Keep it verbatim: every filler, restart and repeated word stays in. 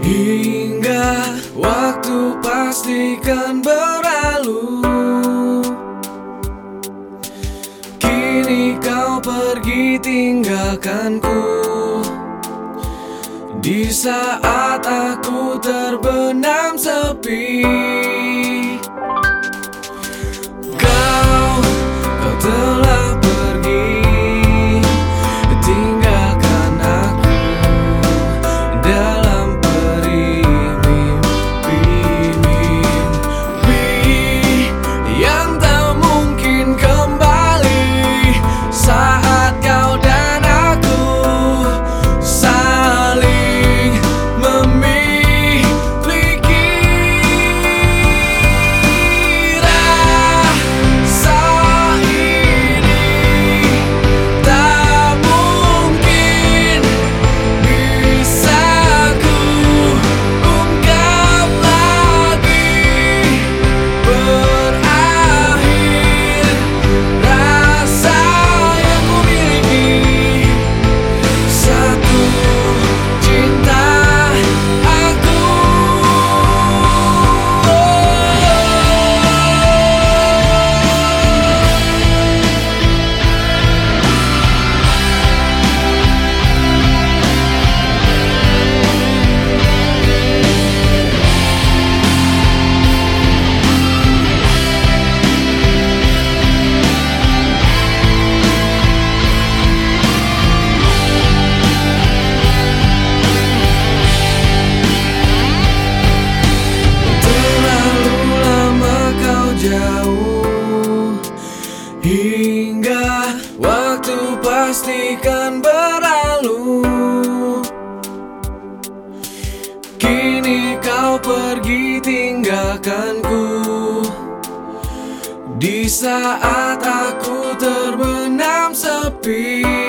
Hingga waktu pastikan berlalu, kini kau pergi tinggalkanku. Di saat aku terbenam sepi, Kau, kau telah pergi, tinggalkan aku dalam peri mimpi-mimpi yang tak mungkin kembali saat kau dan aku saling memiliki. Rasa ini tak mungkin bisa ku ungkap lagi. Berakhir rasa yang ku miliki, satu cinta aku. Terlalu lama kau jauh, hingga waktu pastikan berlalu. Kini kau pergi tinggalkanku. Di saat aku terbenam sepi,